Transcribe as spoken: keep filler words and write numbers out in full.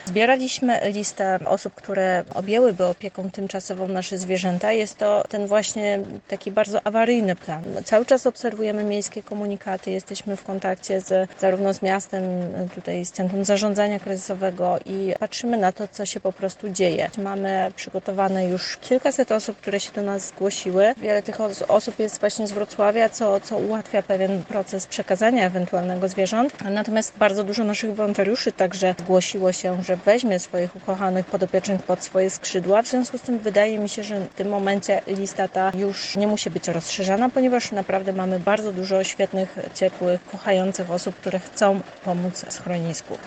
Zbieraliśmy listę osób, które objęłyby opieką tymczasową nasze zwierzęta. Jest to ten właśnie taki bardzo awaryjny plan. Cały czas obserwujemy miejskie komunikaty, jesteśmy w kontakcie z, zarówno z miastem, tutaj z Centrum Zarządzania Kryzysowego i patrzymy na to, co się po prostu dzieje. Mamy przygotowane już kilkaset osób, które się do nas zgłosiły. Wiele tych osób jest właśnie z Wrocławia, co, co ułatwia pewien proces przekazania ewentualnego zwierząt. Natomiast bardzo dużo naszych wolontariuszy także zgłosiło się, że weźmie swoich ukochanych podopiecznych pod swoje skrzydła. W związku z tym wydaje mi się, że w tym momencie lista ta już nie musi być rozszerzana, ponieważ naprawdę mamy bardzo dużo świetnych, ciepłych, kochających osób, które chcą pomóc schronisku.